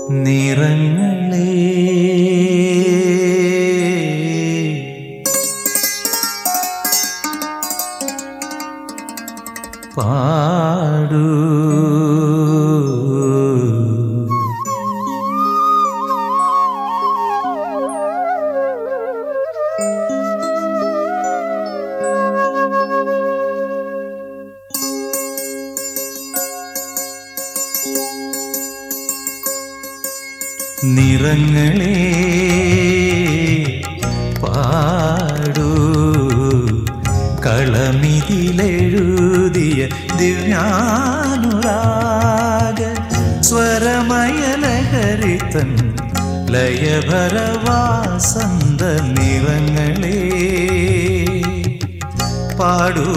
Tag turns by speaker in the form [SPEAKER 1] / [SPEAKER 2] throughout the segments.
[SPEAKER 1] നിറങ്ങളേ പാടൂ നിറങ്ങളേ പാടൂ കളമിതിലെഴുതിയ ദിവ്യാനുരാഗ സ്വരമയലഹരിതൻ ലയഭരവാസന്ത നിറങ്ങളേ പാടൂ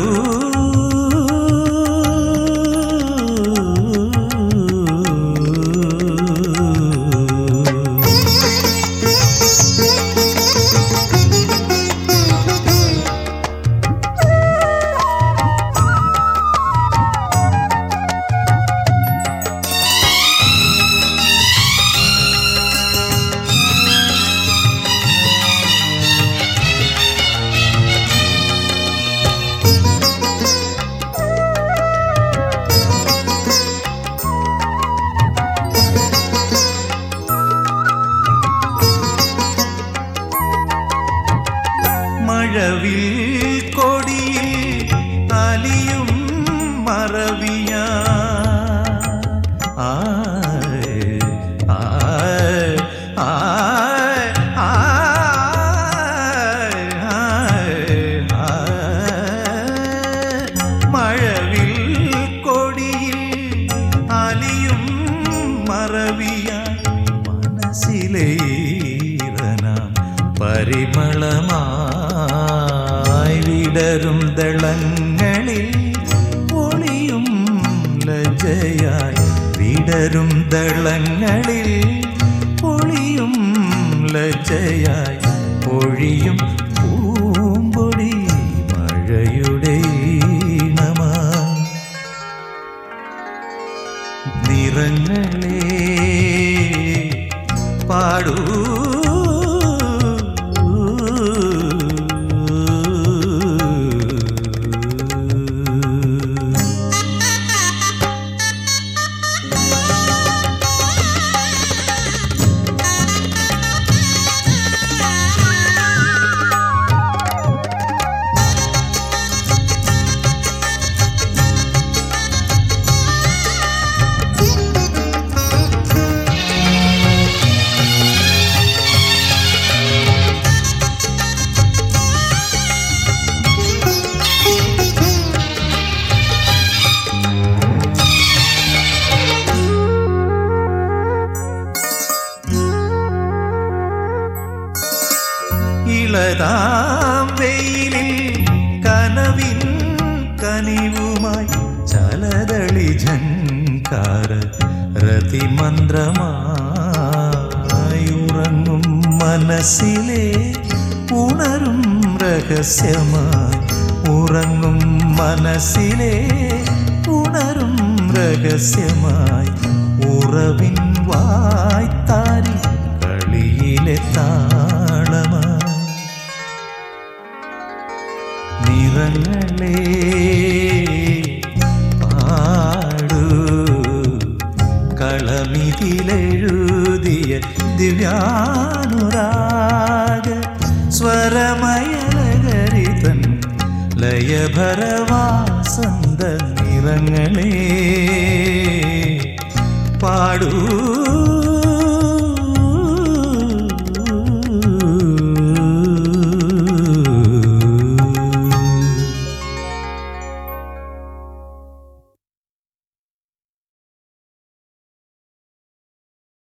[SPEAKER 1] മഴവിൽ കൊടിയിൽ അലിയും മറവിയ മഴവിൽ കൊടിയിൽ അലിയും മറവിയ മനസ്സിലെ പരിമളമായി വിടരും ദളങ്ങളിൽ ഒളിയും ലജ്ജയായി വിടരും ദളങ്ങളിൽ ഒളിയും ലജ്ജയായി പൊഴിയും പൂമ്പൊടി മഴയുടെ ഈണമായി നിറങ്ങളേ പാടൂ ഇളതാം വെയിലിൽ കനവിൻ കനിവുമായി ചലതളി ഝങ്കാര രതിമന്ത്രമായി ഉറങ്ങും മനസ്സിലെ ഉണരും രഹസ്യമായി ഉറങ്ങും മനസ്സിലെ ഉണരും രഹസ്യമായി ഉറവിൻ വായ്ത്താരി കളിയിലെ താളമായി നിറങ്ങളേ പാടൂ കളമിതിലെഴുതിയ ദിവ്യാനുരാഗ സ്വരമയലഹരിതൻ ലയഭരവാസന്ത നിറങ്ങളേ പാടൂ